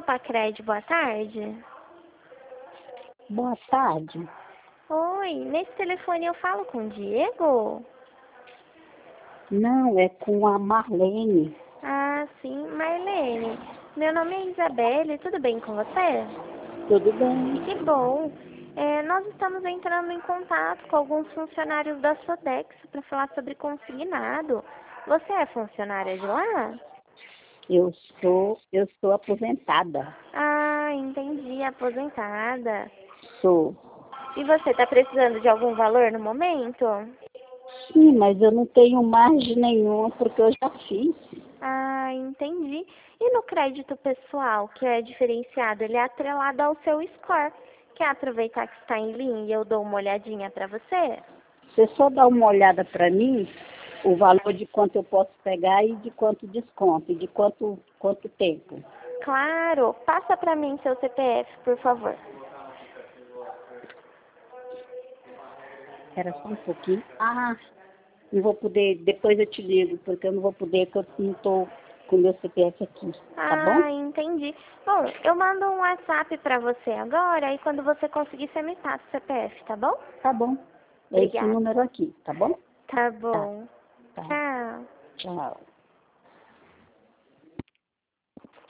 Pacred, boa tarde. Boa tarde. Oi, nesse telefone eu falo com o Diego? Não, é com a Marlene. Ah, sim, Marlene. Meu nome é Isabelle, tudo bem com você? Tudo bem? Que bom. Nós estamos entrando em contato com alguns funcionários da Sodex para falar sobre consignado. Você é funcionária de lá? Eu sou aposentada. Ah, entendi, aposentada. Sou. E você está precisando de algum valor no momento? Sim, mas eu não tenho margem nenhuma porque eu já fiz. Ah, entendi. E no crédito pessoal, que é diferenciado, ele é atrelado ao seu score. Quer aproveitar que está em linha e eu dou uma olhadinha para você? Você só dá uma olhada para mim, o valor de quanto eu posso pegar e de quanto desconto, e de quanto tempo. Claro, passa para mim seu CPF, por favor. Era só um pouquinho. Não vou poder, depois eu te ligo, porque eu não vou poder, porque eu não estou com meu CPF aqui, tá bom? Ah, entendi. Bom, eu mando um WhatsApp para você agora e quando você conseguir, você me passa o CPF, tá bom? Tá bom. É esse Obrigada. número aqui, tá bom? Tá Tá, bom. tá. Tchau. Tchau.